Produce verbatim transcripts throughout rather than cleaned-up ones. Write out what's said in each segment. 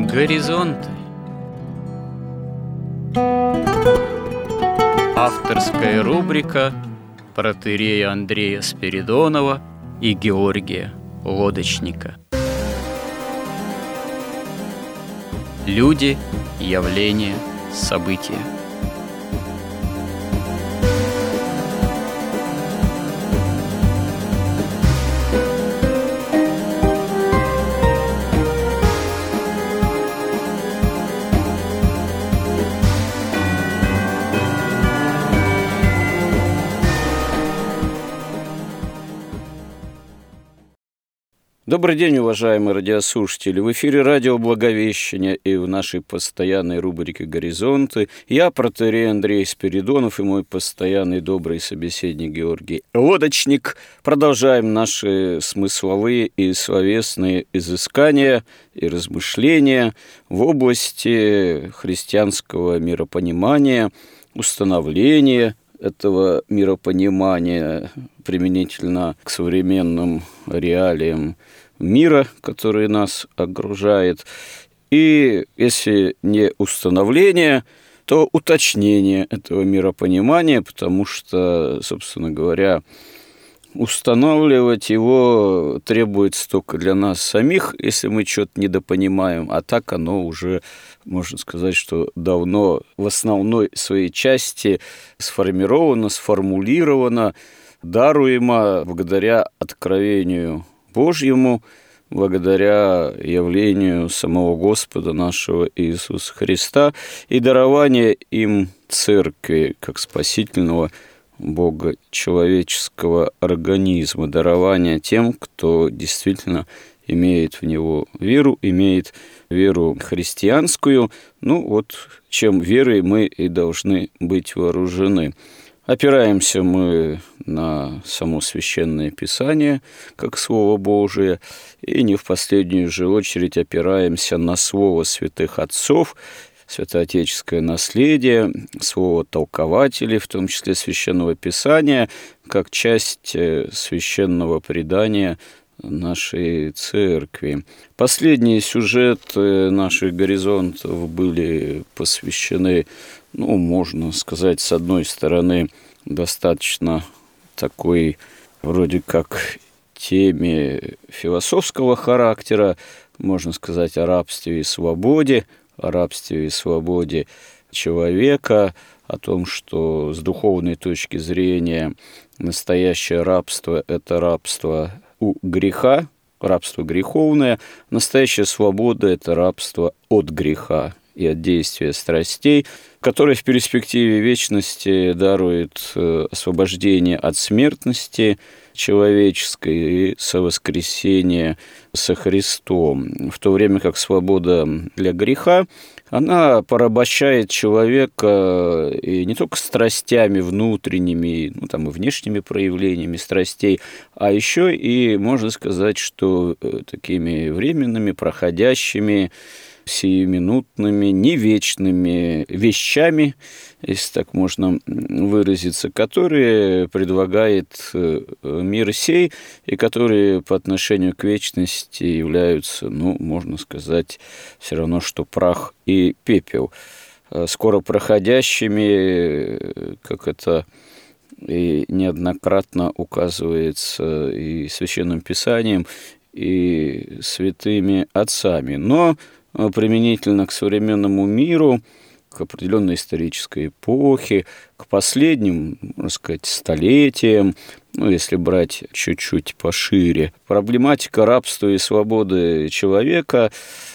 Горизонты. Авторская рубрика протоиерея Андрея Спиридонова и Георгия Лодочника. Люди, явления, события. Добрый день, уважаемые радиослушатели! В эфире радио «Благовещение» и в нашей постоянной рубрике «Горизонты» я, протоиерей Андрей Спиридонов, и мой постоянный добрый собеседник Георгий Лодочник. Продолжаем наши смысловые и словесные изыскания и размышления в области христианского миропонимания, установления этого миропонимания применительно к современным реалиям мира, который нас окружает. И если не установление, то уточнение этого миропонимания, потому что, собственно говоря, устанавливать его требуется только для нас самих, если мы что-то недопонимаем, а так оно уже, можно сказать, что давно в основной своей части сформировано, сформулировано, даруемо благодаря откровению Божьему, благодаря явлению самого Господа нашего Иисуса Христа и дарованию им Церкви как спасительного Бога человеческого организма, дарование тем, кто действительно имеет в него веру, имеет веру христианскую. Ну вот, чем верой мы и должны быть вооружены. Опираемся мы на само Священное Писание, как Слово Божие, и не в последнюю же очередь опираемся на Слово святых отцов, святоотеческое наследие, слово толкователей, в том числе Священного Писания, как часть священного предания нашей Церкви. Последние сюжеты наших горизонтов были посвящены, ну, можно сказать, с одной стороны, достаточно такой, вроде как, теме философского характера, можно сказать, о рабстве и свободе, о рабстве и свободе человека, о том, что с духовной точки зрения настоящее рабство – это рабство у греха, рабство греховное, настоящая свобода – это рабство от греха и от действия страстей, которое в перспективе вечности дарует освобождение от смертности человеческой и совоскресение со Христом, в то время как свобода для греха, она порабощает человека и не только страстями внутренними, ну, там, и внешними проявлениями страстей, а еще и, можно сказать, что такими временными, проходящими, сиюминутными, не вечными вещами, если так можно выразиться, которые предлагает мир сей и которые по отношению к вечности являются, ну, можно сказать, все равно, что прах и пепел. Скоро проходящими, как это и неоднократно указывается и Священным Писанием, и святыми отцами. Но применительно к современному миру, к определенной исторической эпохе, к последним, можно сказать, столетиям, ну, если брать чуть-чуть пошире, проблематика рабства и свободы человека,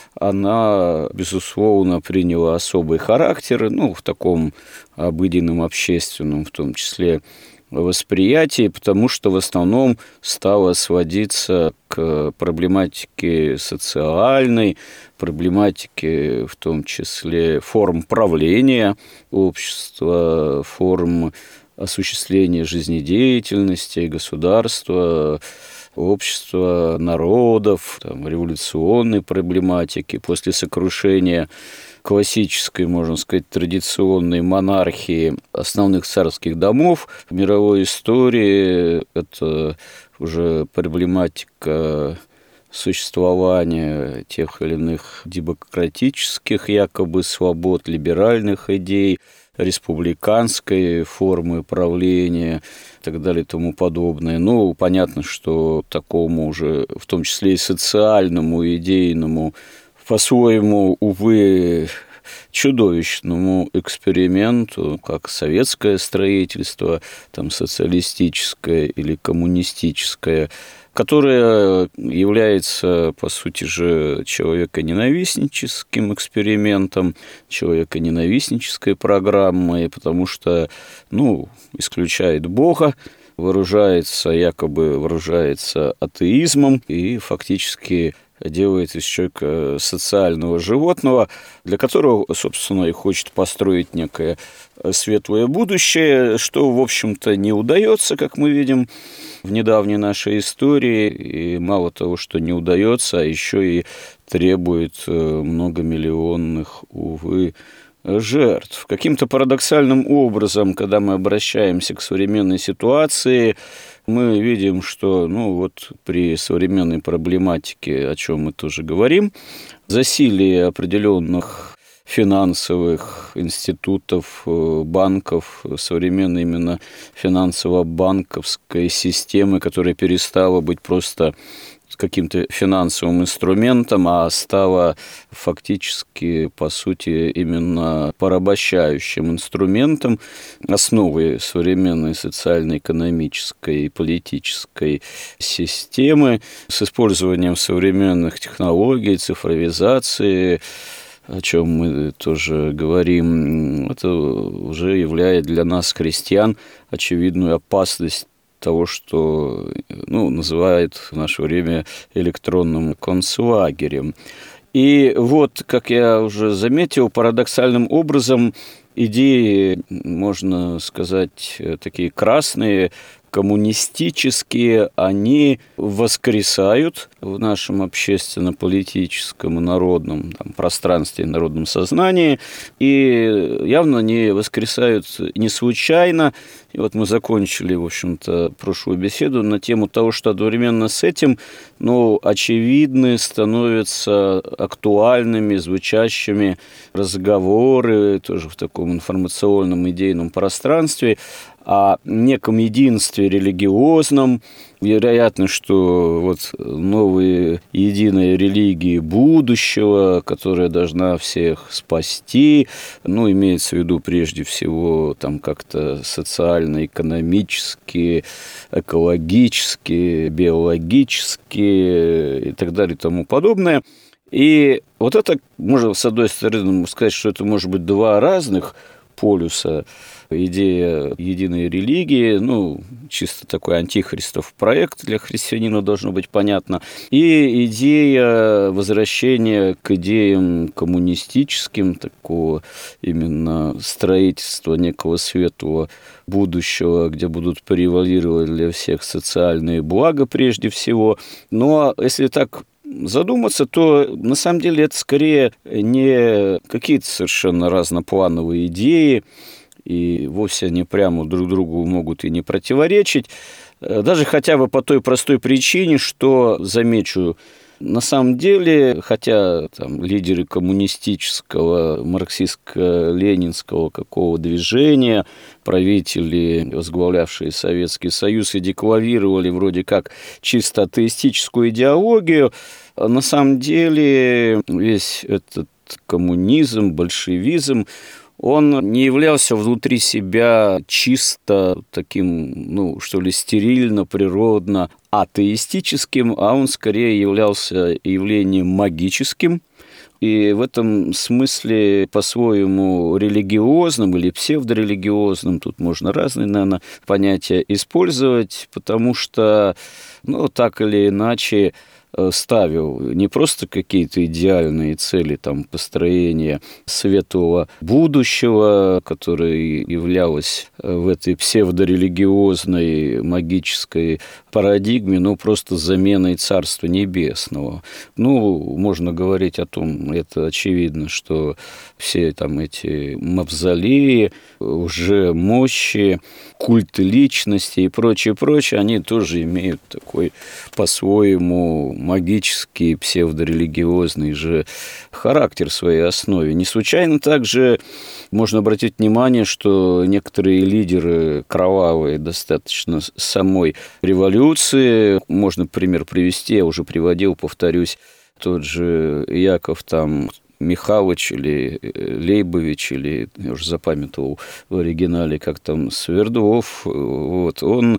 она, безусловно, приняла особый характер, ну, в таком обыденном, общественном, в том числе, восприятии, потому что в основном стало сводиться к проблематике социальной, проблематике в том числе форм правления общества, форм осуществления жизнедеятельности государства, общества, народов, там, революционной проблематики после сокрушения классической, можно сказать, традиционной монархии основных царских домов в мировой истории. Это уже проблематика существования тех или иных демократических якобы свобод, либеральных идей, республиканской формы правления и так далее и тому подобное. Ну, понятно, что такому уже, в том числе и социальному, идейному, по-своему, увы, чудовищному эксперименту, как советское строительство, там, социалистическое или коммунистическое, которое является, по сути же, человеконенавистническим экспериментом, человеконенавистнической программой, потому что, ну, исключает Бога, вооружается, якобы вооружается атеизмом и фактически делает из человека социального животного, для которого, собственно, и хочет построить некое светлое будущее, что, в общем-то, не удается, как мы видим в недавней нашей истории. И мало того, что не удается, а еще и требует многомиллионных, увы, жертв. Каким-то парадоксальным образом, когда мы обращаемся к современной ситуации, мы видим, что, ну, вот при современной проблематике, о чем мы тоже говорим, засилие определенных финансовых институтов, банков, современной именно финансово-банковской системы, которая перестала быть просто каким-то финансовым инструментом, а стала фактически, по сути, именно порабощающим инструментом, основой современной социально-экономической и политической системы с использованием современных технологий, цифровизации, о чем мы тоже говорим. Это уже является для нас, христиан, очевидную опасность того, что, ну, называют в наше время электронным концлагерем. И вот, как я уже заметил, парадоксальным образом идеи, можно сказать, такие красные, коммунистические, они воскресают в нашем общественно-политическом и народном там, пространстве, народном сознании, и явно не воскресают не случайно. И вот мы закончили, в общем-то, прошлую беседу на тему того, что одновременно с этим, ну, очевидны становятся актуальными, звучащими разговоры, тоже в таком информационном идейном пространстве, о неком единстве религиозном. Вероятно, что вот новые единые религии будущего, которая должна всех спасти, ну, имеется в виду прежде всего там как-то социально, экономически, экологически, биологически и так далее и тому подобное. И вот это, можно с одной стороны сказать, что это может быть два разных полюса. Идея единой религии, ну, чисто такой антихристов проект для христианина должно быть понятно, и идея возвращения к идеям коммунистическим, такого именно строительства некого светлого будущего, где будут превалировать для всех социальные блага прежде всего. Но если так задуматься, то на самом деле это скорее не какие-то совершенно разноплановые идеи, и вовсе они прямо друг другу могут и не противоречить, даже хотя бы по той простой причине, что, замечу, на самом деле, хотя там, лидеры коммунистического, марксистско-ленинского какого движения, правители, возглавлявшие Советский Союз, и декларировали вроде как чисто атеистическую идеологию, на самом деле весь этот коммунизм, большевизм, он не являлся внутри себя чисто таким, ну, что ли, стерильно, природно атеистическим, а он скорее являлся явлением магическим, и в этом смысле по-своему религиозным или псевдорелигиозным, тут можно разные, наверное, понятия использовать, потому что, ну, так или иначе, ставил не просто какие-то идеальные цели там, построения светлого будущего, которое являлось в этой псевдорелигиозной магической парадигме, но просто заменой Царства Небесного. Ну, можно говорить о том, это очевидно, что все там эти мавзолеи, лжемощи, культы личности и прочее, прочее, они тоже имеют такой по-своему магический, псевдорелигиозный же характер в своей основе. Не случайно также можно обратить внимание, что некоторые лидеры кровавые достаточно самой революции, можно пример привести, я уже приводил, повторюсь, тот же Яков там Михайлович или Лейбович, или я уже запамятовал в оригинале, как там Свердлов, вот, он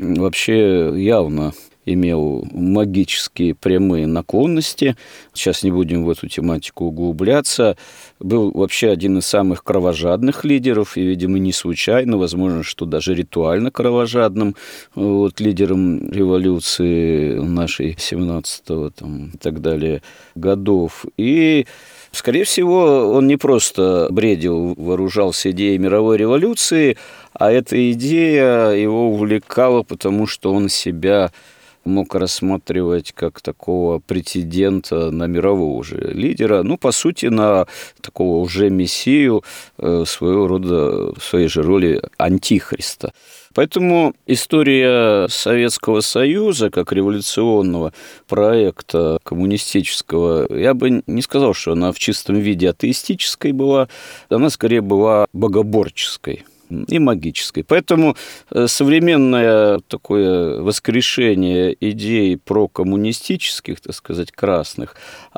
вообще явно имел магические прямые наклонности. Сейчас не будем в эту тематику углубляться. Был вообще один из самых кровожадных лидеров, и, видимо, не случайно, возможно, что даже ритуально кровожадным вот, лидером революции нашей семнадцатого там, и так далее годов. И скорее всего, он не просто бредил, вооружался идеей мировой революции, а эта идея его увлекала, потому что он себя мог рассматривать как такого претендента на мирового уже лидера, ну, по сути, на такого уже мессию, своего рода, в своей же роли антихриста. Поэтому история Советского Союза как революционного проекта коммунистического, я бы не сказал, что она в чистом виде атеистической была, она скорее была богоборческой и магической. Поэтому современное такое воскрешение идей прокоммунистических, так сказать, красных,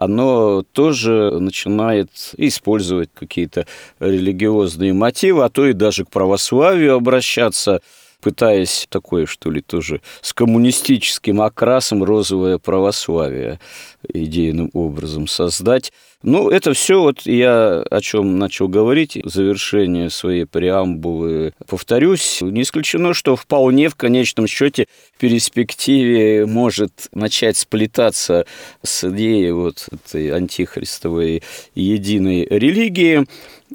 оно тоже начинает использовать какие-то религиозные мотивы, а то и даже к православию обращаться, пытаясь такое, что ли, тоже с коммунистическим окрасом розовое православие идейным образом создать. Ну, это все вот я о чем начал говорить, в завершение своей преамбулы повторюсь. Не исключено, что вполне в конечном счете в перспективе может начать сплетаться с идеей вот этой антихристовой единой религии,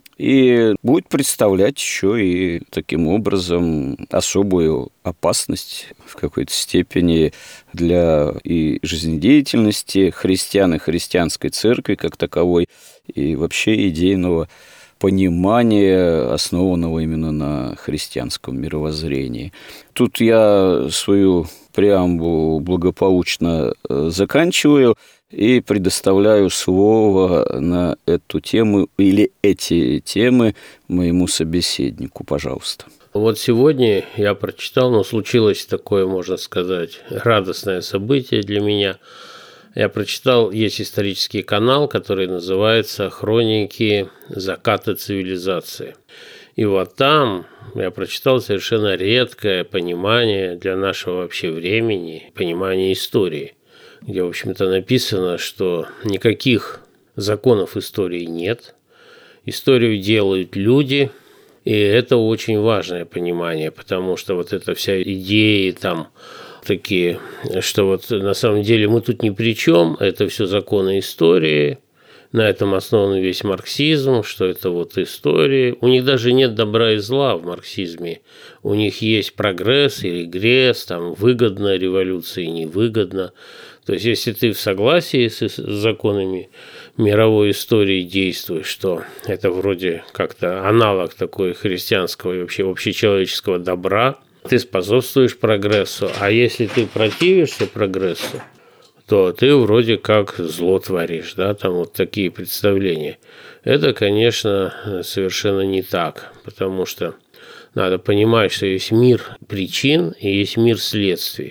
и будет представлять еще и таким образом особую опасность в какой-то степени для и жизнедеятельности христиан и христианской церкви как таковой, и вообще идейного понимания, основанного именно на христианском мировоззрении. Тут я свою преамбулу благополучно заканчиваю и предоставляю слово на эту тему или эти темы моему собеседнику. Пожалуйста. Вот сегодня я прочитал, но случилось такое, можно сказать, радостное событие для меня. Я прочитал, есть исторический канал, который называется «Хроники заката цивилизации». И вот там я прочитал совершенно редкое понимание для нашего вообще времени, понимание истории, где, в общем-то, написано, что никаких законов истории нет, историю делают люди, и это очень важное понимание, потому что вот эта вся идея там такие, что вот на самом деле мы тут ни при чем, это все законы истории, на этом основан весь марксизм, что это вот история. У них даже нет добра и зла в марксизме. У них есть прогресс и регресс, там выгодно революции, невыгодно. То есть, если ты в согласии с законами мировой истории действуешь, что это вроде как-то аналог такой христианского и вообще общечеловеческого добра, ты способствуешь прогрессу. А если ты противишься прогрессу, то ты вроде как зло творишь, да, там вот такие представления. Это, конечно, совершенно не так, потому что надо понимать, что есть мир причин и есть мир следствий.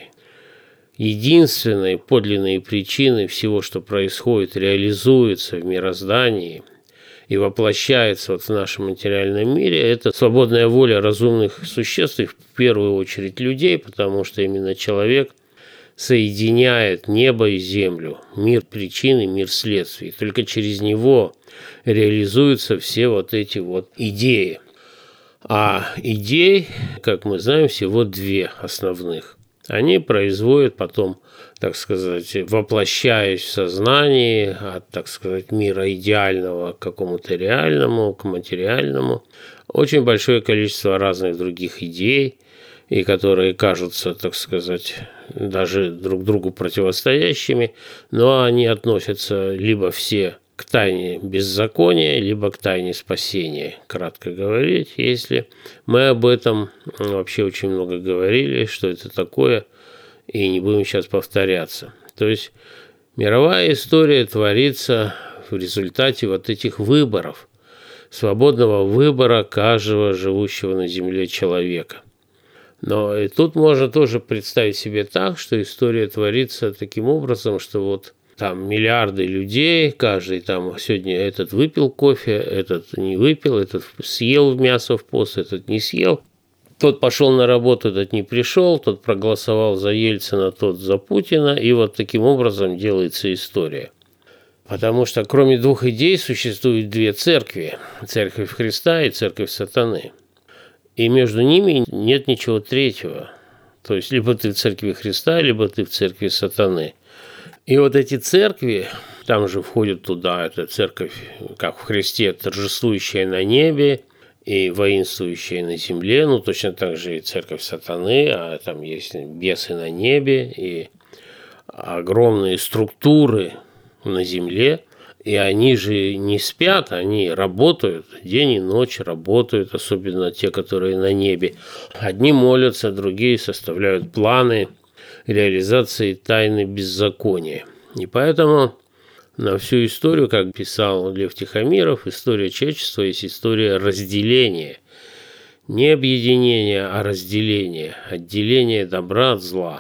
Единственные подлинные причины всего, что происходит, реализуется в мироздании и воплощается вот в нашем материальном мире, это свободная воля разумных существ, и в первую очередь людей, потому что именно человек соединяет небо и землю, мир причин и мир следствий. Только через него реализуются все вот эти вот идеи. А идей, как мы знаем, всего две основных. Они производят потом, так сказать, воплощаясь в сознании от, так сказать, мира идеального к какому-то реальному, к материальному, очень большое количество разных других идей, и которые кажутся, так сказать, даже друг другу противостоящими, но они относятся либо все к тайне беззакония, либо к тайне спасения, кратко говорить, если мы об этом вообще очень много говорили, что это такое, и не будем сейчас повторяться. То есть Мировая история творится в результате вот этих выборов, свободного выбора каждого живущего на Земле человека. Но и тут можно тоже представить себе так, что история творится таким образом, что вот там миллиарды людей, каждый там сегодня этот выпил кофе, этот не выпил, этот съел мясо в пост, этот не съел. Тот пошел на работу, этот не пришел, тот проголосовал за Ельцина, тот за Путина, и вот таким образом делается история. Потому что кроме двух идей существует две церкви – церковь Христа и церковь сатаны. И между ними нет ничего третьего. То есть либо ты в церкви Христа, либо ты в церкви сатаны. И вот эти церкви, там же входит туда эта церковь, как в Христе, торжествующая на небе и воинствующая на земле, ну точно так же и церковь сатаны, а там есть бесы на небе и огромные структуры на земле, и они же не спят, они работают, день и ночь работают, особенно те, которые на небе. Одни молятся, другие составляют планы реализации тайны беззакония. И поэтому на всю историю, как писал Лев Тихомиров, история человечества есть история разделения. Не объединения, а разделения, отделения добра от зла.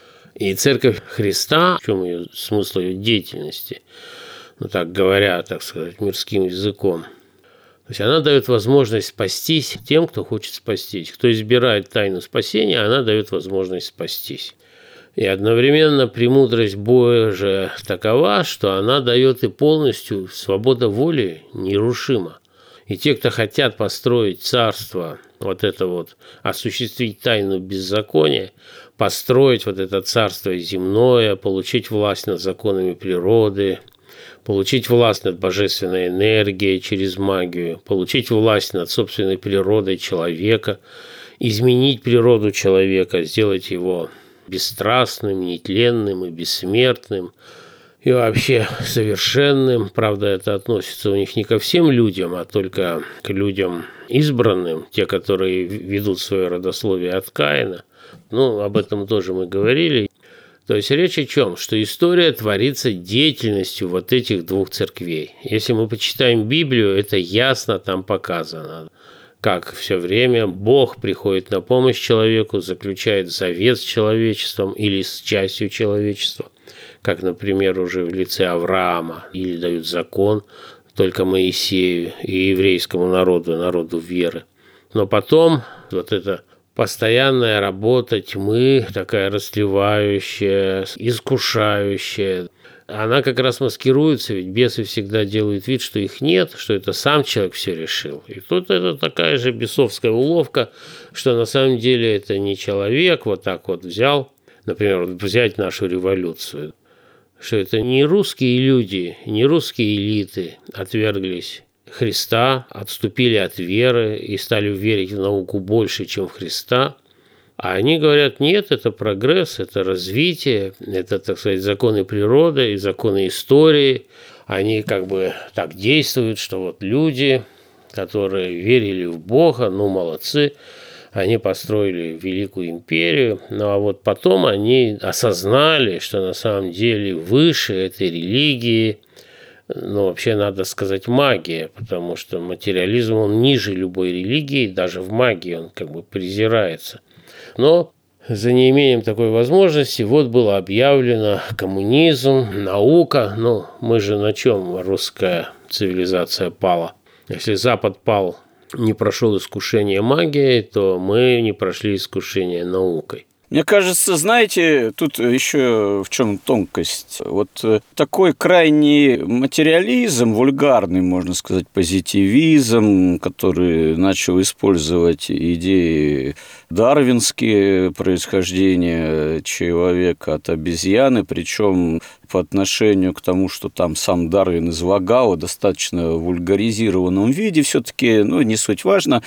И церковь Христа, в чем ее смысл ее деятельности, ну так говоря, так сказать, мирским языком, то есть она дает возможность спастись тем, кто хочет спастись. Кто избирает тайну спасения, она дает возможность спастись. И одновременно премудрость Божия такова, что она дает и полностью свобода воли нерушима. И те, кто хотят построить царство, вот это вот, осуществить тайну беззакония, построить вот это царство земное, получить власть над законами природы, получить власть над божественной энергией через магию, получить власть над собственной природой человека, изменить природу человека, сделать его бесстрастным, нетленным и бессмертным, и вообще совершенным. Правда, это относится у них не ко всем людям, а только к людям избранным, те, которые ведут свое родословие от Каина. Ну, об этом тоже мы говорили. То есть речь о чем? Что история творится деятельностью вот этих двух церквей. Если мы почитаем Библию, это ясно там показано. Как все время Бог приходит на помощь человеку, заключает завет с человечеством или с частью человечества, как, например, уже в лице Авраама, или дают закон только Моисею и еврейскому народу, народу веры. Но потом вот эта постоянная работа тьмы, такая растлевающая, искушающая, она как раз маскируется, ведь бесы всегда делают вид, что их нет, что это сам человек все решил. И тут это такая же бесовская уловка, что на самом деле это не человек вот так вот взял, например, взять нашу революцию, что это не русские люди, не русские элиты отверглись Христа, отступили от веры и стали верить в науку больше, чем в Христа. А они говорят, нет, это прогресс, это развитие, это, так сказать, законы природы и законы истории. Они как бы так действуют, что вот люди, которые верили в Бога, ну, молодцы, они построили великую империю, ну а вот потом они осознали, что на самом деле выше этой религии, ну, вообще, надо сказать, магия, потому что материализм, он ниже любой религии, даже в магии он как бы презирается. Но за неимением такой возможности вот было объявлено коммунизм, наука. Ну, мы же на чем русская цивилизация пала? Если Запад пал, не прошел искушение магией, то мы не прошли искушение наукой. Мне кажется, знаете, тут еще в чем тонкость. Вот такой крайний материализм, вульгарный, можно сказать, позитивизм, который начал использовать идеи дарвинские, происхождения человека от обезьяны, причем по отношению к тому, что там сам Дарвин излагал в достаточно вульгаризированном виде, все-таки, ну, не суть важно,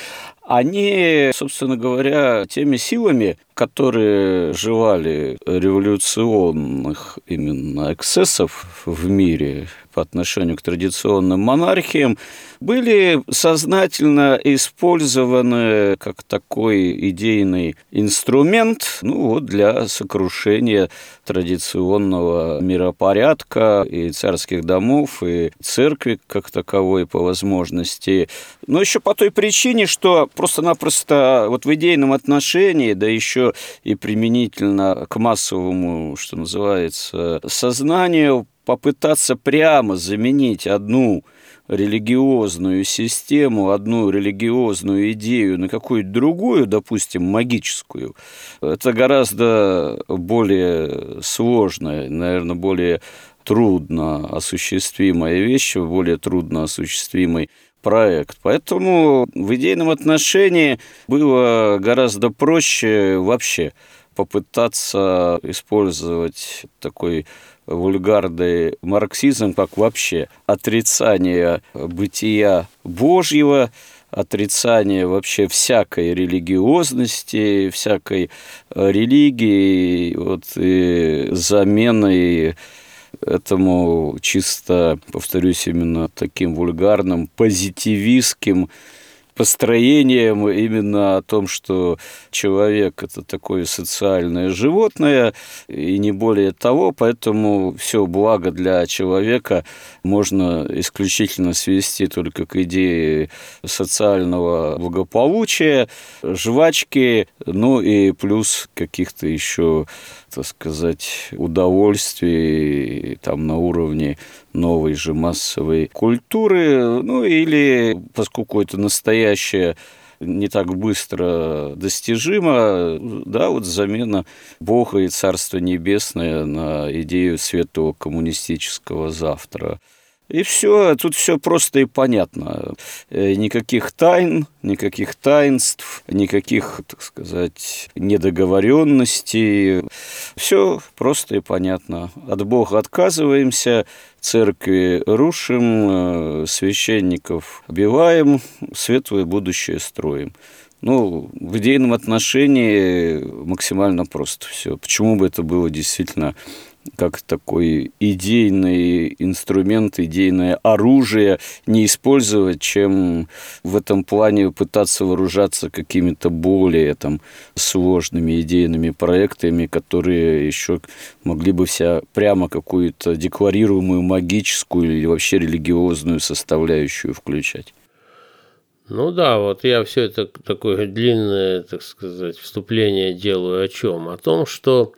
они, собственно говоря, теми силами, которые желали революционных именно эксцессов в мире, по отношению к традиционным монархиям, были сознательно использованы как такой идейный инструмент, ну, вот для сокрушения традиционного миропорядка и царских домов, и церкви как таковой по возможности. Но еще по той причине, что просто-напросто вот в идейном отношении, да еще и применительно к массовому, что называется, сознанию, попытаться прямо заменить одну религиозную систему, одну религиозную идею на какую-то другую, допустим, магическую, это гораздо более сложная, наверное, более трудно осуществимая вещь, более трудно осуществимый проект. Поэтому в идейном отношении было гораздо проще вообще попытаться использовать такой вульгарный марксизм, как вообще отрицание бытия Божьего, отрицание вообще всякой религиозности, всякой религии, вот, и заменой этому чисто, повторюсь, именно таким вульгарным, позитивистским построением именно о том, что человек – это такое социальное животное, и не более того, поэтому все благо для человека можно исключительно свести только к идее социального благополучия, жвачки, ну и плюс каких-то еще, так сказать, удовольствий там на уровне новой же массовой культуры, ну или, поскольку это настоящее не так быстро достижимо, да, вот замена Бога и Царства Небесное на идею светлого коммунистического завтра. И все, тут все просто и понятно. Никаких тайн, никаких таинств, никаких, так сказать, недоговоренностей. Все просто и понятно. От Бога отказываемся, церкви рушим, священников убиваем, светлое будущее строим. Ну, в идейном отношении максимально просто все. Почему бы это было действительно как такой идейный инструмент, идейное оружие не использовать, чем в этом плане пытаться вооружаться какими-то более там сложными идейными проектами, которые еще могли бы вся прямо какую-то декларируемую магическую или вообще религиозную составляющую включать. Ну да, вот я все это такое длинное, так сказать, вступление делаю о чем? О том, что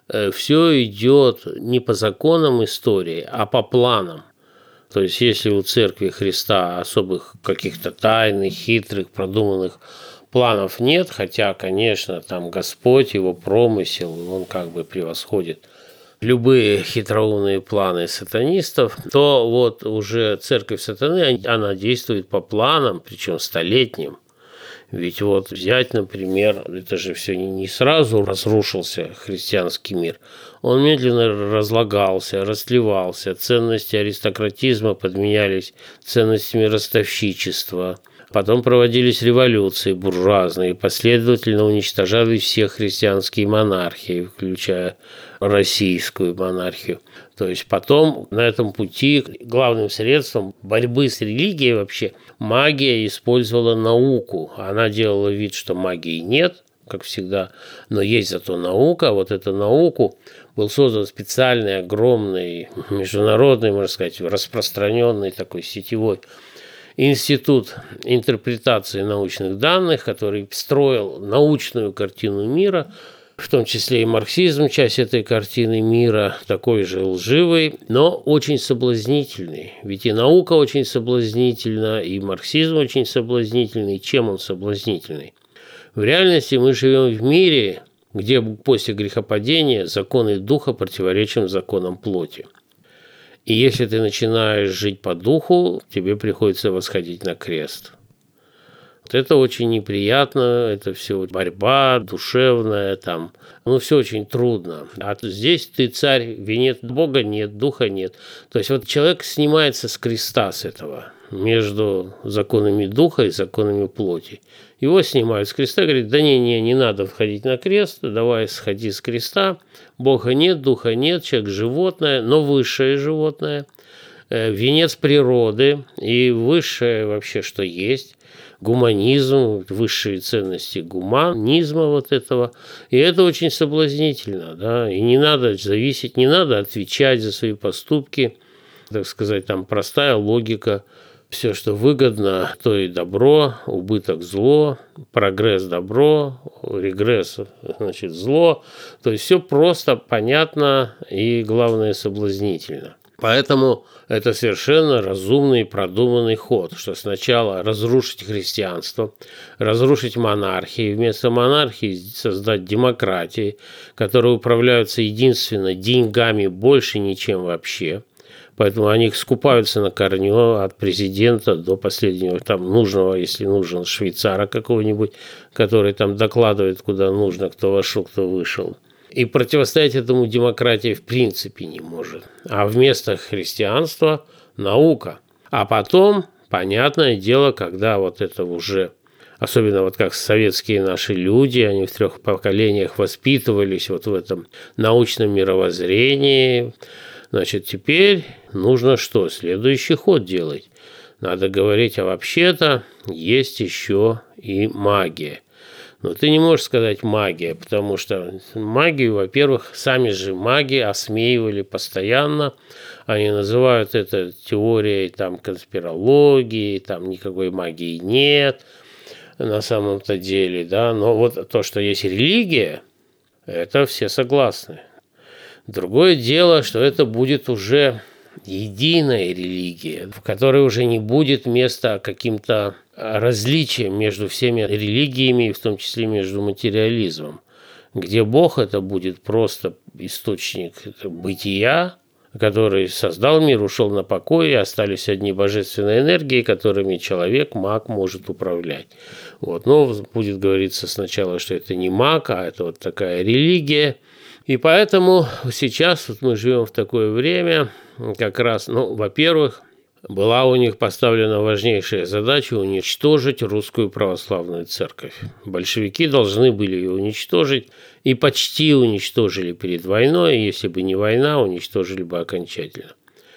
все идет не по законам истории, а по планам. То есть, если у Церкви Христа особых каких-то тайных, хитрых, продуманных планов нет, хотя, конечно, там Господь, его промысел, он как бы превосходит любые хитроумные планы сатанистов, то вот уже Церковь Сатаны, она действует по планам, причем столетним. Ведь вот взять, например, это же все не сразу разрушился христианский мир. Он медленно разлагался, расливался, ценности аристократизма подменялись ценностями ростовщичества. Потом проводились революции буржуазные, последовательно уничтожались все христианские монархии, включая российскую монархию. То есть потом на этом пути главным средством борьбы с религией вообще магия использовала науку. Она делала вид, что магии нет, как всегда, но есть зато наука. Вот эту науку был создан специальный, огромный, международный, можно сказать, распространенный такой сетевой институт интерпретации научных данных, который строил научную картину мира, в том числе и марксизм, часть этой картины мира, такой же лживый, но очень соблазнительный. Ведь и наука очень соблазнительна, и марксизм очень соблазнительный. Чем он соблазнительный? В реальности мы живем в мире, где после грехопадения законы духа противоречат законам плоти. И если ты начинаешь жить по духу, тебе приходится восходить на крест. Вот это очень неприятно, это все борьба душевная, там, ну, все очень трудно. А здесь ты царь, венец Бога нет, духа нет. То есть вот человек снимается с креста с этого, между законами духа и законами плоти. Его снимают с креста, говорят, да не, не, не надо входить на крест, давай сходи с креста. Бога нет, духа нет, человек животное, но высшее животное. венец природы и высшее вообще, что есть, гуманизм, высшие ценности гуманизма вот этого. И это очень соблазнительно, да, и не надо зависеть, не надо отвечать за свои поступки, так сказать, там простая логика. Все, что выгодно, то и добро, убыток – зло, прогресс – добро, регресс – значит, зло. То есть все просто, понятно и, главное, соблазнительно. Поэтому это совершенно разумный, продуманный ход, что сначала разрушить христианство, разрушить монархии, вместо монархии создать демократии, которые управляются единственно деньгами, больше ничем вообще. Поэтому они скупаются на корню от президента до последнего там нужного, если нужен, швейцара какого-нибудь, который там докладывает, куда нужно, кто вошел, кто вышел. И противостоять этому демократия в принципе не может. А вместо христианства – наука. А потом, понятное дело, когда вот это уже, особенно вот как советские наши люди, они в трех поколениях воспитывались вот в этом научном мировоззрении. Значит, теперь нужно что? Следующий ход делать. Надо говорить, а вообще-то есть еще и магия. Но ты не можешь сказать магия, потому что магию, во-первых, сами же маги осмеивали постоянно. Они называют это теорией там, конспирологии, там никакой магии нет на самом-то деле. Да? Но вот то, что есть религия, это все согласны. Другое дело, что это будет уже единая религия, в которой уже не будет места каким-то различиям между всеми религиями, в том числе между материализмом, где Бог это будет просто источник бытия, который создал мир, ушел на покой, и остались одни божественные энергии, которыми человек, маг, может управлять. Вот. Но будет говориться сначала, что это не маг, а это вот такая религия. И поэтому сейчас вот мы живем в такое время, как раз, ну, во-первых, была у них поставлена важнейшая задача уничтожить русскую православную церковь. Большевики должны были ее уничтожить и почти уничтожили перед войной, если бы не война, уничтожили бы окончательно.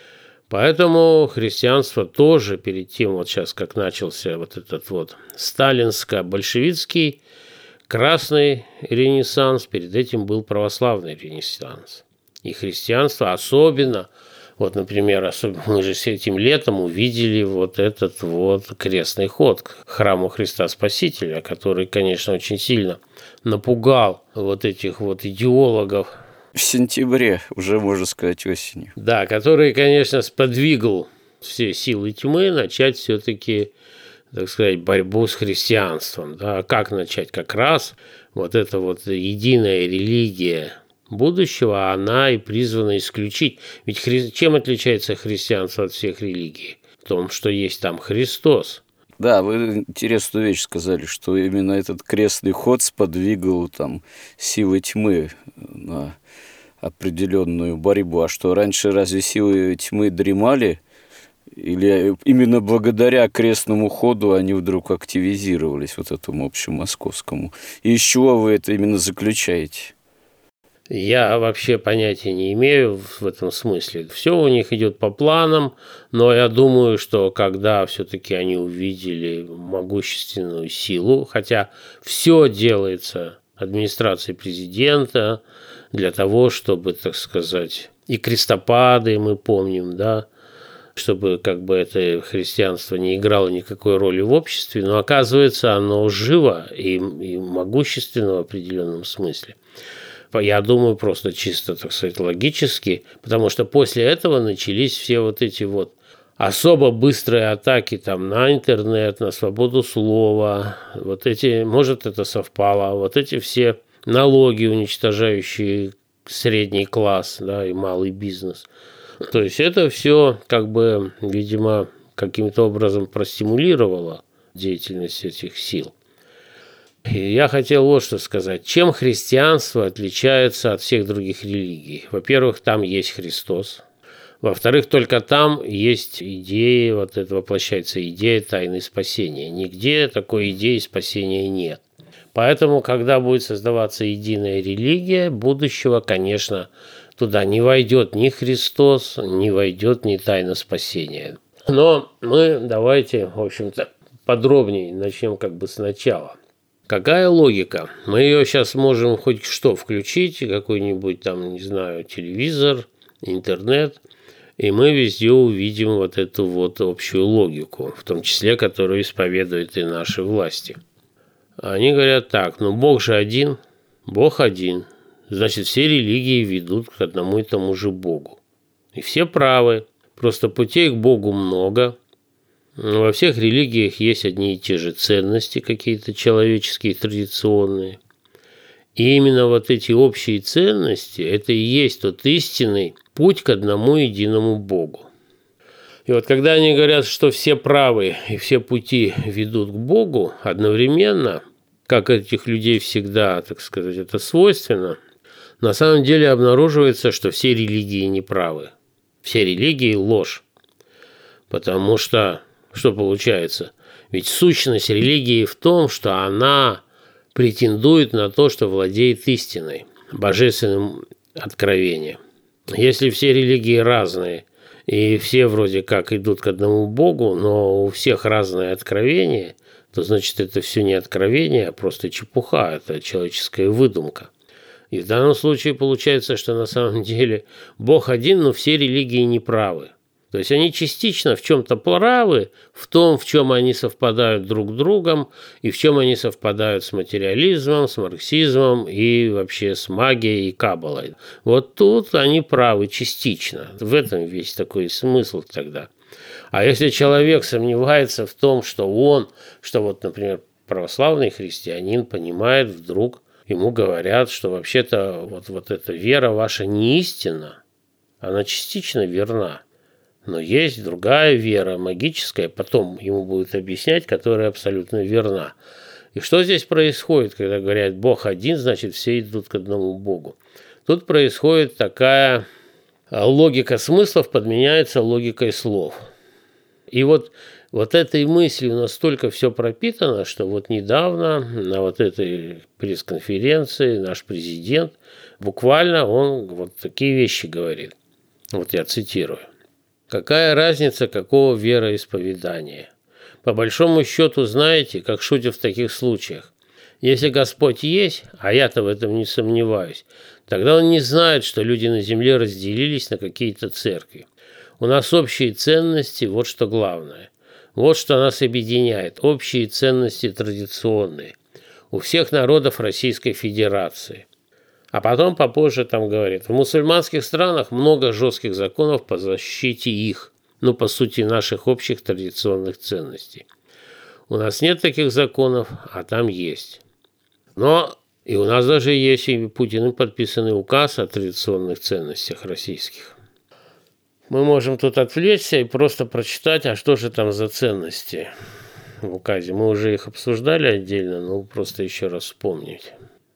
Поэтому христианство тоже перед тем, вот сейчас как начался вот этот вот сталинско-большевицкий красный ренессанс, перед этим был православный ренессанс. И христианство особенно, вот, например, особенно мы же с этим летом увидели вот этот вот крестный ход к храму Христа Спасителя, который, конечно, очень сильно напугал вот этих вот идеологов. В сентябре, уже можно сказать, осенью. Да, который, конечно, сподвигал все силы тьмы начать все-таки, так сказать, борьбу с христианством. Да. Как начать? Как раз вот эта вот единая религия будущего, она и призвана исключить. Ведь хри... чем отличается христианство от всех религий? В том, что есть там Христос. Да, вы интересную вещь сказали, что именно этот крестный ход сподвигал там силы тьмы на определенную борьбу. А что, раньше разве силы тьмы дремали? Или именно благодаря крестному ходу они вдруг активизировались, вот этому общемосковскому? И из чего вы это именно заключаете? Я вообще понятия не имею в этом смысле. Все у них идет по планам, но я думаю, что когда все-таки они увидели могущественную силу, хотя все делается администрацией президента для того, чтобы, так сказать, и крестопады мы помним, да, чтобы как бы это христианство не играло никакой роли в обществе, но оказывается оно живо и, и могущественно в определенном смысле. Я думаю, просто чисто, так сказать, логически, потому что после этого начались все вот эти вот особо быстрые атаки там на интернет, на свободу слова, вот эти, может, это совпало, вот эти все налоги, уничтожающие средний класс, да, и малый бизнес. То есть это все, как бы, видимо, каким-то образом простимулировало деятельность этих сил. И я хотел вот что сказать. Чем христианство отличается от всех других религий? Во-первых, там есть Христос. Во-вторых, только там есть идея, вот это воплощается идея тайны спасения. Нигде такой идеи спасения нет. Поэтому, когда будет создаваться единая религия будущего, конечно, туда не войдет ни Христос, не войдет ни тайна спасения. Но мы давайте, в общем-то, подробнее начнем как бы сначала. Какая логика? Мы ее сейчас можем хоть что включить, какой-нибудь там, не знаю, телевизор, интернет, и мы везде увидим вот эту вот общую логику, в том числе, которую исповедуют и наши власти. Они говорят так: ну Бог же один, Бог один, значит, все религии ведут к одному и тому же Богу. И все правы, просто путей к Богу много. Во всех религиях есть одни и те же ценности, какие-то человеческие, традиционные. И именно вот эти общие ценности – это и есть тот истинный путь к одному единому Богу. И вот когда они говорят, что все правы и все пути ведут к Богу одновременно, как этих людей всегда, так сказать, это свойственно, на самом деле обнаруживается, что все религии неправы. Все религии – ложь. Потому что, что получается? Ведь сущность религии в том, что она претендует на то, что владеет истиной, божественным откровением. Если все религии разные, и все вроде как идут к одному Богу, но у всех разное откровение, то значит это все не откровение, а просто чепуха, это человеческая выдумка. И в данном случае получается, что на самом деле Бог один, но все религии неправы. То есть они частично в чем-то правы, в том, в чем они совпадают друг с другом, и в чем они совпадают с материализмом, с марксизмом и вообще с магией и каббалой. Вот тут они правы частично. В этом весь такой смысл тогда. А если человек сомневается в том, что он, что вот, например, православный христианин понимает вдруг, ему говорят, что вообще-то вот, вот эта вера ваша не истинна, она частично верна. Но есть другая вера, магическая, потом ему будут объяснять, которая абсолютно верна. И что здесь происходит, когда говорят «Бог один», значит, все идут к одному Богу? Тут происходит такая логика смыслов, подменяется логикой слов. И вот, вот этой мыслью настолько все пропитано, что вот недавно на вот этой пресс-конференции наш президент буквально он вот такие вещи говорит. Вот я цитирую. Какая разница, какого вероисповедания? По большому счету, знаете, как шутят в таких случаях. Если Господь есть, а я-то в этом не сомневаюсь, тогда Он не знает, что люди на земле разделились на какие-то церкви. У нас общие ценности, вот что главное. Вот что нас объединяет, общие ценности традиционные. У всех народов Российской Федерации. А потом попозже там говорит, в мусульманских странах много жестких законов по защите их, ну, по сути, наших общих традиционных ценностей. У нас нет таких законов, а там есть. Но и у нас даже есть и Путиным подписанный указ о традиционных ценностях российских. Мы можем тут отвлечься и просто прочитать, а что же там за ценности в указе. Мы уже их обсуждали отдельно, но просто еще раз вспомнить.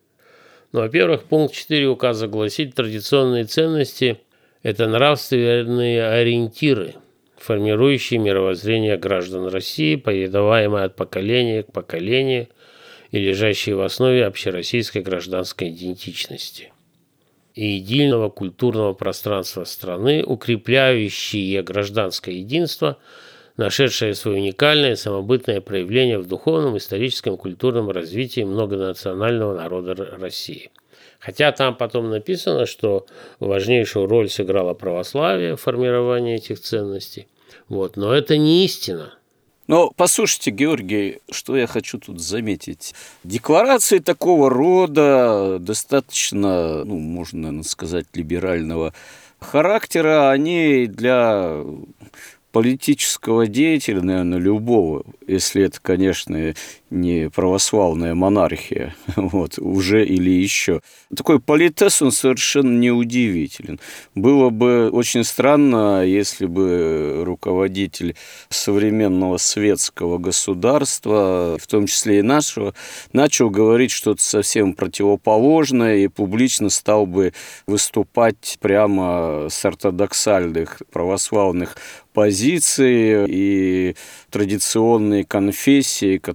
Ну, во-первых, пункт четыре указа гласит, традиционные ценности – это нравственные ориентиры, формирующие мировоззрение граждан России, передаваемые от поколения к поколению и лежащие в основе общероссийской гражданской идентичности и единого культурного пространства страны, укрепляющие гражданское единство, нашедшее свое уникальное самобытное проявление в духовном, историческом, культурном развитии многонационального народа России. Хотя там потом написано, что важнейшую роль сыграло православие в формировании этих ценностей. Вот. Но это не истина. Но послушайте, Георгий, что я хочу тут заметить. Декларации такого рода достаточно, ну, можно, наверное, сказать, либерального характера, они для политического деятеля, наверное, любого, если это, конечно, не православная монархия, вот, уже или еще. Такой политес, он совершенно неудивителен. Было бы очень странно, если бы руководитель современного светского государства, в том числе и нашего, начал говорить что-то совсем противоположное и публично стал бы выступать прямо с ортодоксальных православных позиций и традиционные конфессии, которые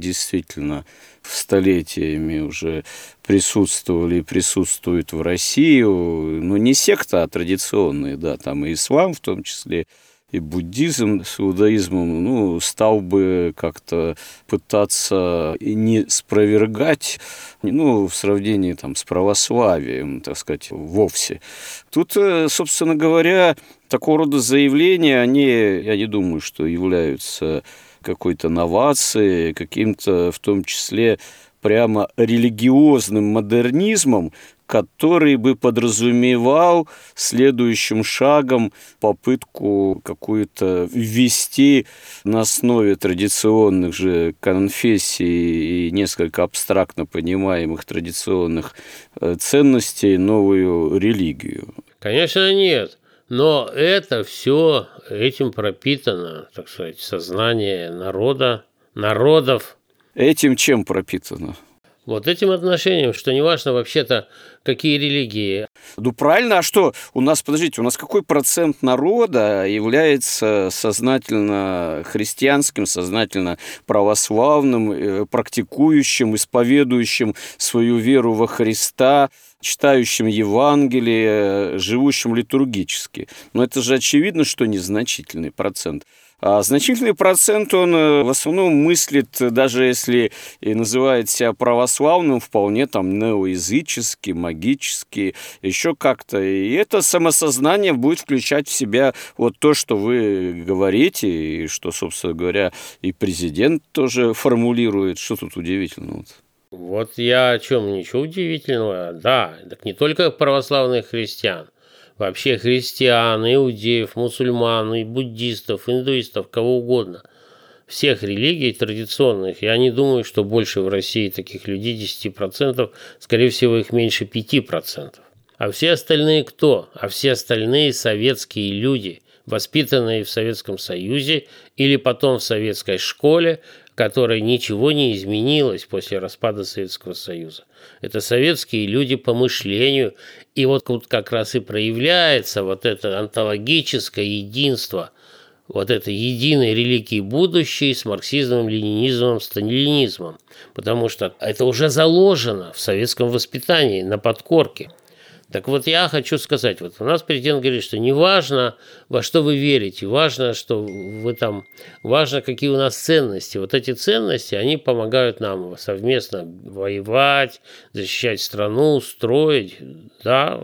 действительно столетиями уже присутствовали и присутствуют в России. Ну, не секта, а традиционные, да, там и ислам в том числе, и буддизм с иудаизмом, ну, стал бы как-то пытаться и не спровергать, ну, в сравнении там с православием, так сказать, вовсе. Тут, собственно говоря, такого рода заявления, они, я не думаю, что являются какой-то новацией, каким-то, в том числе, прямо религиозным модернизмом, который бы подразумевал следующим шагом попытку какую-то ввести на основе традиционных же конфессий и несколько абстрактно понимаемых традиционных ценностей новую религию. Конечно, нет. Но это все, этим пропитано, так сказать, сознание народа, народов. Этим чем пропитано? Вот этим отношением, что неважно вообще-то, какие религии. Ну, правильно, а что? У нас, подождите, у нас какой процент народа является сознательно христианским, сознательно православным, практикующим, исповедующим свою веру во Христа, читающим Евангелие, живущим литургически? Но это же очевидно, что незначительный процент. А значительный процент, он в основном мыслит, даже если и называет себя православным, вполне там неоязычески, магически, еще как-то. И это самосознание будет включать в себя вот то, что вы говорите, и что, собственно говоря, и президент тоже формулирует. Что тут удивительного? Вот я о чем, ничего удивительного. Да, так не только православных христиан. Вообще христиан, иудеев, мусульман, и буддистов, индуистов, кого угодно. Всех религий традиционных. Я не думаю, что больше в России таких людей десять процентов, скорее всего, их меньше пять процентов. А все остальные кто? А все остальные советские люди, воспитанные в Советском Союзе или потом в советской школе, которой ничего не изменилось после распада Советского Союза. Это советские люди по мышлению. И вот тут как раз и проявляется вот это онтологическое единство, вот это единой религии будущей с марксизмом, ленинизмом, сталинизмом. Потому что это уже заложено в советском воспитании на подкорке. Так вот я хочу сказать, вот у нас президент говорит, что не важно, во что вы верите, важно, что вы там, важно, какие у нас ценности. Вот эти ценности, они помогают нам совместно воевать, защищать страну, строить, да,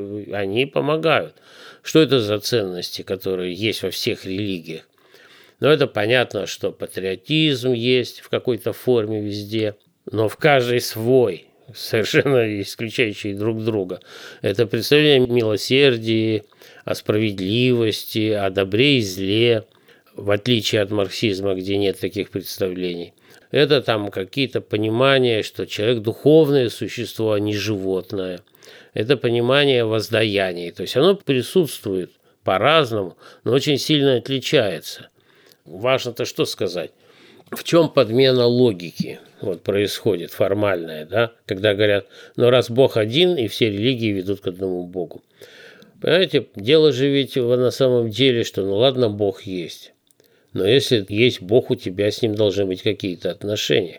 они помогают. Что это за ценности, которые есть во всех религиях? Ну, это понятно, что патриотизм есть в какой-то форме везде, но в каждой свой, совершенно исключающие друг друга. Это представление о милосердии, о справедливости, о добре и зле, в отличие от марксизма, где нет таких представлений. Это там какие-то понимания, что человек духовное существо, а не животное. Это понимание воздаяния. То есть оно присутствует по-разному, но очень сильно отличается. Важно-то что сказать? В чем подмена логики вот происходит, формальная, да? Когда говорят, ну раз Бог один, и все религии ведут к одному Богу. Понимаете, дело же ведь на самом деле, что ну ладно, Бог есть. Но если есть Бог, у тебя с ним должны быть какие-то отношения.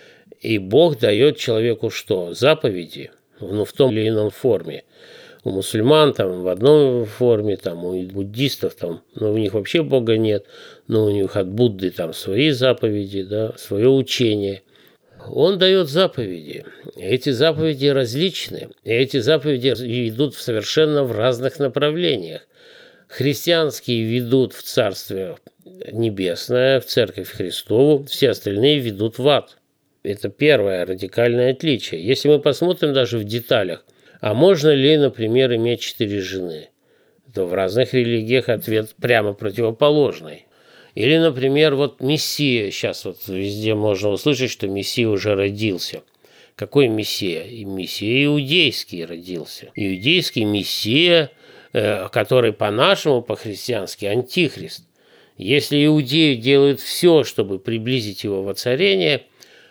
И Бог дает человеку что? Заповеди, ну в том или ином форме. У мусульман там в одной форме, там у буддистов там, ну у них вообще Бога нет, но у них от Будды там свои заповеди, да, свое учение. Он дает заповеди. Эти заповеди различны, и эти заповеди ведут совершенно в разных направлениях. Христианские ведут в Царствие Небесное, в Церковь Христову, все остальные ведут в ад. Это первое радикальное отличие. Если мы посмотрим даже в деталях, а можно ли, например, иметь четыре жены? То в разных религиях ответ прямо противоположный. Или, например, вот Мессия. Сейчас вот везде можно услышать, что Мессия уже родился. Какой Мессия? И Мессия иудейский родился. Иудейский Мессия, который по-нашему, по-христиански, антихрист. Если иудеи делают все, чтобы приблизить его воцарение,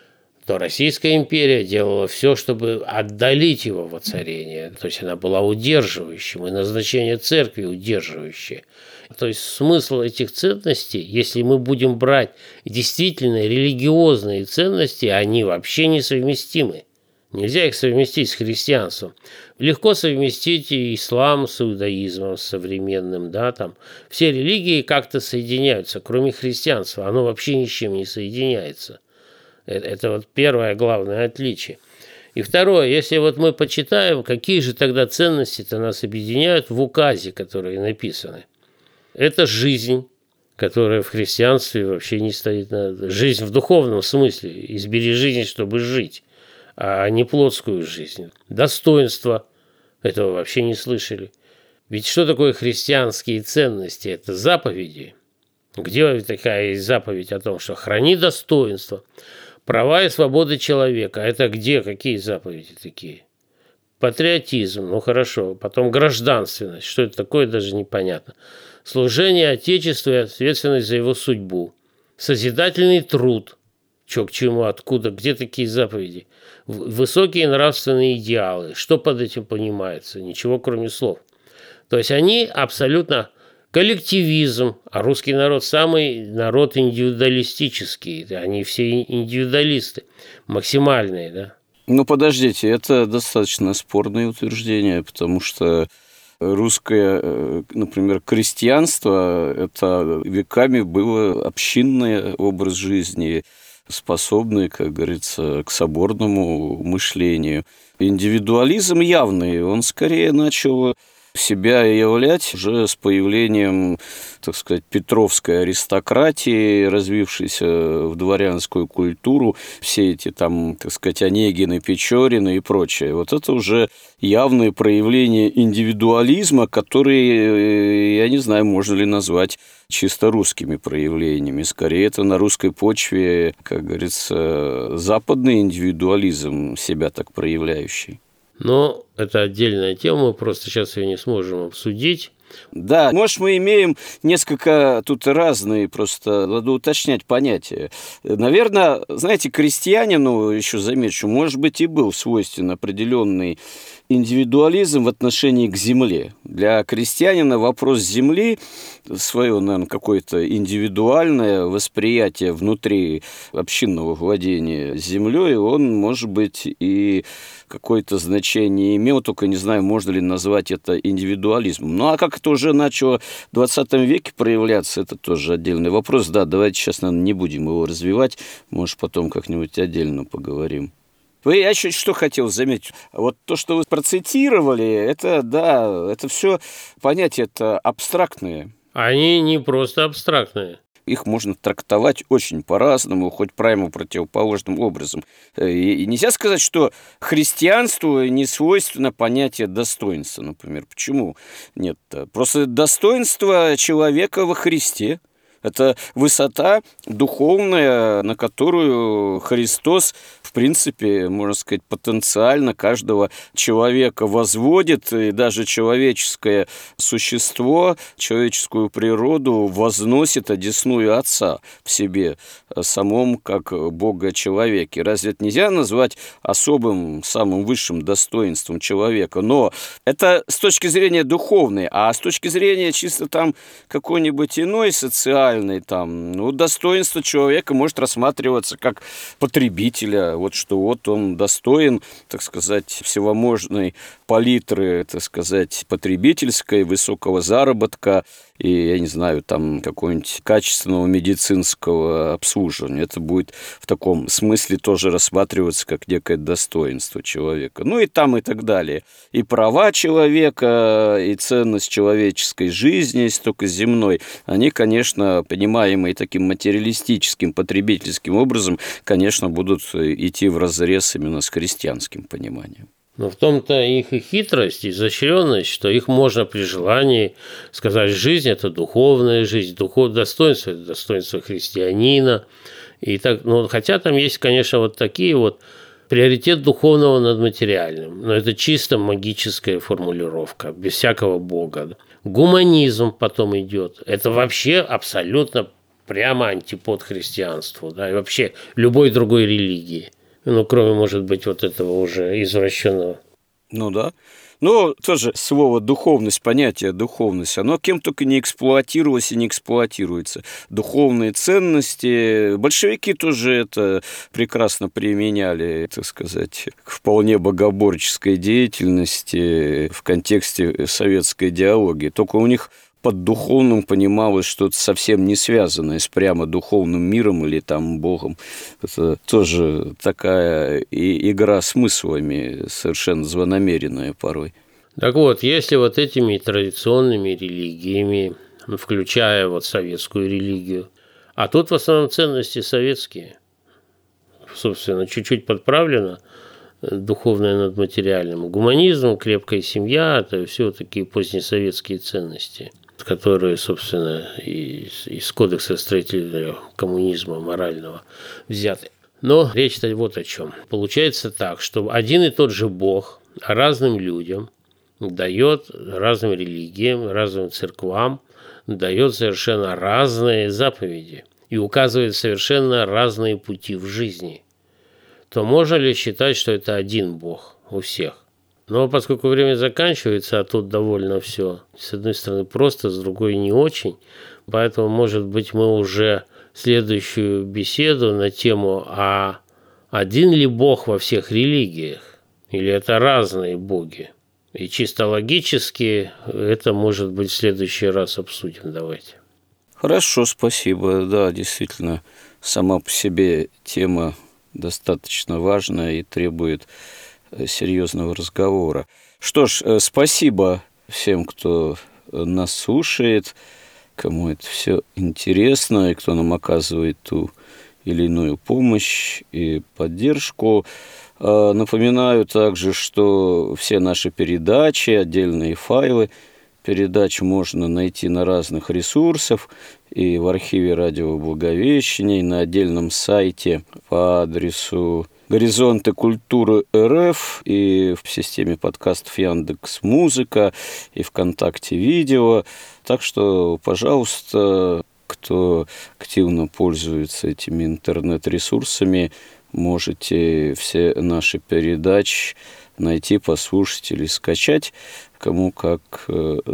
то Российская империя делала все, чтобы отдалить его воцарение. То есть она была удерживающим, и назначение церкви удерживающее. То есть смысл этих ценностей, если мы будем брать действительно религиозные ценности, они вообще несовместимы. Нельзя их совместить с христианством. Легко совместить и ислам с иудаизмом, с современным, да, там. Все религии как-то соединяются, кроме христианства. Оно вообще ни с чем не соединяется. Это, это вот первое главное отличие. И второе, если вот мы почитаем, какие же тогда ценности-то нас объединяют в указе, которые написаны. Это жизнь, которая в христианстве вообще не стоит на... Жизнь в духовном смысле. Избери жизнь, чтобы жить, а не плотскую жизнь. Достоинство. Этого вообще не слышали. Ведь что такое христианские ценности? Это заповеди. Где такая есть заповедь о том, что храни достоинство? Права и свободы человека. Это где? Какие заповеди такие? Патриотизм. Ну хорошо. Потом гражданственность. Что это такое, даже непонятно. Служение Отечеству и ответственность за его судьбу. Созидательный труд. Чё к чему, откуда, где такие заповеди? Высокие нравственные идеалы. Что под этим понимается? Ничего, кроме слов. То есть они абсолютно коллективизм, а русский народ самый народ индивидуалистический. Они все индивидуалисты, максимальные, да? Ну, подождите, это достаточно спорное утверждение, потому что русское, например, крестьянство, это веками было общинный образ жизни, способный, как говорится, к соборному мышлению. Индивидуализм явный, он скорее начал себя являть уже с появлением, так сказать, петровской аристократии, развившейся в дворянскую культуру, все эти там, так сказать, Онегины, Печорины и прочее. Вот это уже явные проявления индивидуализма, которые, я не знаю, можно ли назвать чисто русскими проявлениями. Скорее, это на русской почве, как говорится, западный индивидуализм, себя так проявляющий. Но это отдельная тема, мы просто сейчас ее не сможем обсудить. Да, может, мы имеем несколько тут разные, просто надо уточнять понятия. Наверное, знаете, крестьянину, еще замечу, может быть, и был свойствен определенный индивидуализм в отношении к земле. Для крестьянина вопрос земли, свое, наверное, какое-то индивидуальное восприятие внутри общинного владения землей, он, может быть, и какое-то значение имел, только не знаю, можно ли назвать это индивидуализмом. Ну, а как это уже начало в двадцатом веке проявляться, это тоже отдельный вопрос. Да, давайте сейчас, наверное, не будем его развивать, может, потом как-нибудь отдельно поговорим. Я еще что хотел заметить. Вот то, что вы процитировали, это, да, это все понятия это абстрактные. Они не просто абстрактные. Их можно трактовать очень по-разному, хоть прямо противоположным образом. И нельзя сказать, что христианству не свойственно понятие достоинства, например. Почему? Нет. Просто достоинство человека во Христе. Это высота духовная, на которую Христос, в принципе, можно сказать, потенциально каждого человека возводит, и даже человеческое существо, человеческую природу возносит одесную Отца в себе самом, как Бога-человеке. Разве это нельзя назвать особым, самым высшим достоинством человека? Но это с точки зрения духовной, а с точки зрения чисто там какой-нибудь иной социальной, там, ну, достоинство человека может рассматриваться как потребителя, вот что вот он достоин, так сказать, всевозможной палитры, так сказать, потребительской, высокого заработка и, я не знаю, там, какого-нибудь качественного медицинского обслуживания. Это будет в таком смысле тоже рассматриваться как некое достоинство человека. Ну и там и так далее. И права человека, и ценность человеческой жизни, если только земной, они, конечно, понимаемые таким материалистическим, потребительским образом, конечно, будут идти вразрез именно с христианским пониманием. Но в том-то их и хитрость, и изощренность, что их можно при желании сказать, жизнь – это духовная жизнь, духовное достоинство – это достоинство христианина. И так, ну, хотя там есть, конечно, вот такие вот приоритет духовного над материальным, но это чисто магическая формулировка, без всякого бога. Гуманизм потом идет. Это вообще абсолютно прямо антипод христианству, да, и вообще любой другой религии. Ну, кроме, может быть, вот этого уже извращенного. Ну да. Но тоже слово «духовность», понятие «духовность», оно кем только не эксплуатировалось и не эксплуатируется. Духовные ценности, большевики тоже это прекрасно применяли, так сказать, к вполне богоборческой деятельности в контексте советской идеологии. Только у них под духовным понималось что-то совсем не связанное с прямо духовным миром или там Богом. Это тоже такая и игра смыслами, совершенно злонамеренная порой. Так вот, если вот этими традиционными религиями, включая вот советскую религию, а тут в основном ценности советские, собственно, чуть-чуть подправлено духовное над материальным. Гуманизм, крепкая семья – это все такие позднесоветские ценности, которые, собственно, из, из кодекса строителя коммунизма морального взяты. Но речь-то вот о чем. Получается так, что один и тот же Бог разным людям дает, разным религиям, разным церквам, дает совершенно разные заповеди и указывает совершенно разные пути в жизни. То можно ли считать, что это один Бог у всех? Но поскольку время заканчивается, а тут довольно все, с одной стороны, просто, с другой не очень, поэтому, может быть, мы уже следующую беседу на тему, а один ли Бог во всех религиях, или это разные боги? И чисто логически это, может быть, в следующий раз обсудим. Давайте. Хорошо, спасибо. Да, действительно, сама по себе тема достаточно важная и требует серьезного разговора. Что ж, спасибо всем, кто нас слушает, кому это все интересно, и кто нам оказывает ту или иную помощь и поддержку. Напоминаю также, что все наши передачи, отдельные файлы передач можно найти на разных ресурсах, и в архиве радио Благовещения, и на отдельном сайте по адресу «Горизонты культуры РФ», и в системе подкастов Яндекс.Музыка, и ВКонтакте видео. Так что, пожалуйста, кто активно пользуется этими интернет-ресурсами, можете все наши передачи найти, послушать или скачать, кому как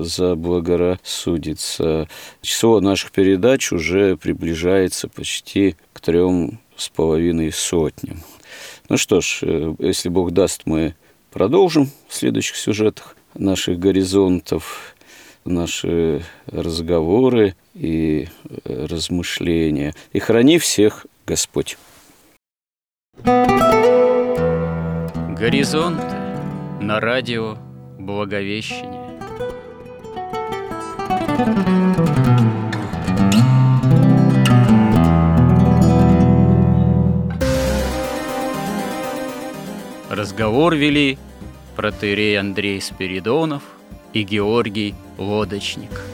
заблагорассудится. Число наших передач уже приближается почти к трем с половиной сотням. Ну что ж, если Бог даст, мы продолжим в следующих сюжетах наших горизонтов, наши разговоры и размышления. И храни всех Господь. Горизонты на радио Благовещение. Разговор вели протоиерей Андрей Спиридонов и Георгий Лодочник.